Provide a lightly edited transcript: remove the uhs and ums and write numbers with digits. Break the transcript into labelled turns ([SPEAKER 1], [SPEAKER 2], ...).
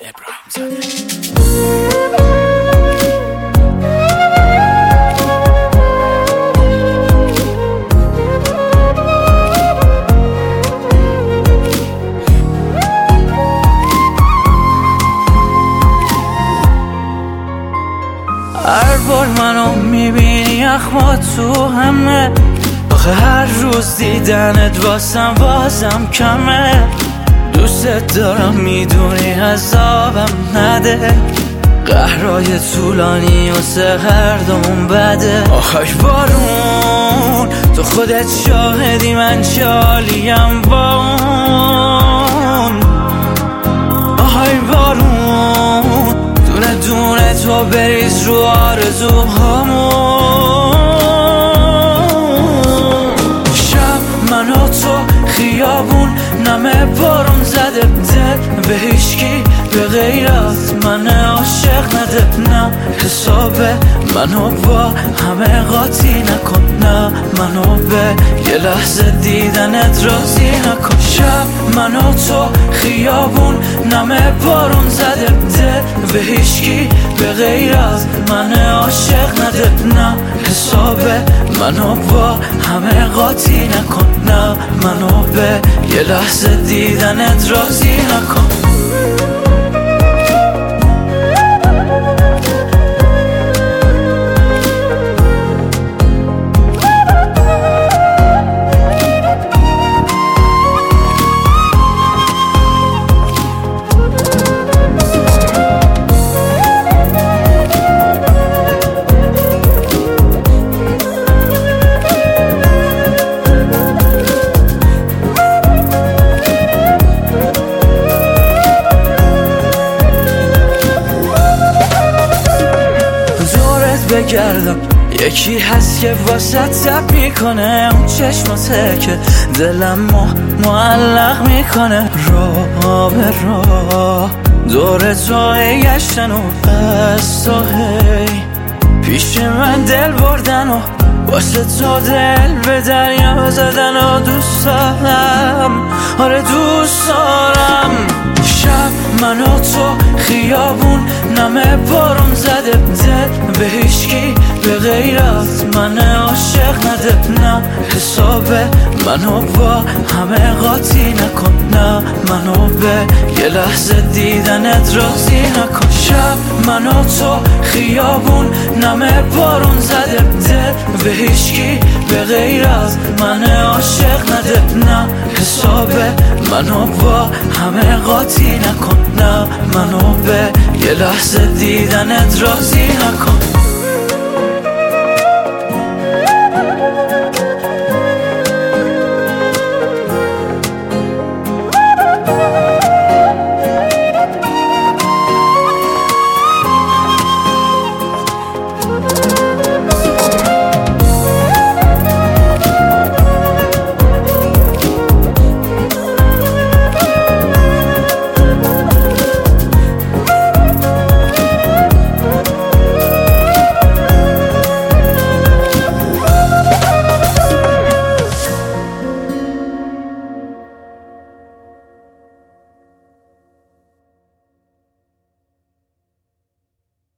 [SPEAKER 1] ابراهیم زاده.
[SPEAKER 2] هر بار منو میبینی اخما تو همه، آخه هر روز دیدنت واسم بازم کمه. دوست دارم میدونی عذابم نده، قهرای طولانی و سهردمون بده. آخای بارون تو خودت شاهدی من چالیم با اون. آخای بارون دونه دونه تو بریز رو آرزوهامون. شب من و تو خیابون نمه بارون زده، دل به هیچکی به غیر از من عاشق نده. نه حساب منو با همه قاطی نکن، نه منو به یه لحظه دیدنت راضی نکن. شب من و تو خیابون نمه بارون زده، دل به هیچکی به غیر از من عاشق نده. نه حساب منو با همه قاطی نکن، نه منو به یه لحظه دیدنت راضی نکن. بگردم یکی هست که واسه تب میکنه، اون چشماته که دلم معلق میکنه. راه به راه دور تو گشتن و از تو هی پیش من دل بردن و واسه تو دل به دریا زدن و دوست دارم، آره دوست دارم. شب من و تو خیابون نمه بارون زده، دل به هیچکی به غیر از من عاشق نده. نه حساب منو با همه قاطی نکن، نه منو به یه لحظه دیدنت راضی نکن. شب من و تو خیابون نمه بارون زده، دل به هیچکی به غیر از من عاشق نده. نه حساب منو با همه قاطی نکن، نه منو به یه لحظه دیدنت راضی نکن.